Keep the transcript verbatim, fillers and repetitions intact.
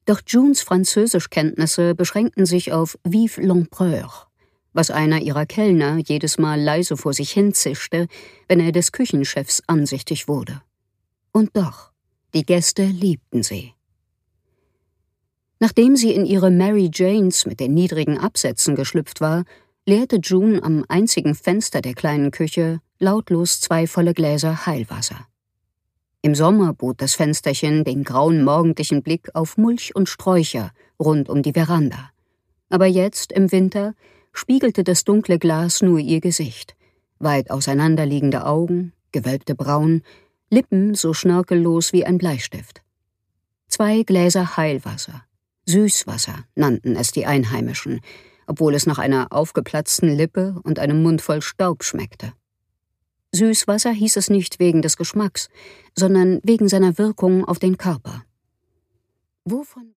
Doch Junes Französischkenntnisse beschränkten sich auf Vive l'Empereur, was einer ihrer Kellner jedes Mal leise vor sich hinzischte, wenn er des Küchenchefs ansichtig wurde. Und doch, die Gäste liebten sie. Nachdem sie in ihre Mary Janes mit den niedrigen Absätzen geschlüpft war, leerte June am einzigen Fenster der kleinen Küche lautlos zwei volle Gläser Heilwasser. Im Sommer bot das Fensterchen den grauen morgendlichen Blick auf Mulch und Sträucher rund um die Veranda. Aber jetzt, im Winter, spiegelte das dunkle Glas nur ihr Gesicht. Weit auseinanderliegende Augen, gewölbte Brauen, Lippen so schnörkellos wie ein Bleistift. Zwei Gläser Heilwasser. Süßwasser nannten es die Einheimischen, obwohl es nach einer aufgeplatzten Lippe und einem Mund voll Staub schmeckte. Süßwasser hieß es nicht wegen des Geschmacks, sondern wegen seiner Wirkung auf den Körper. Wovon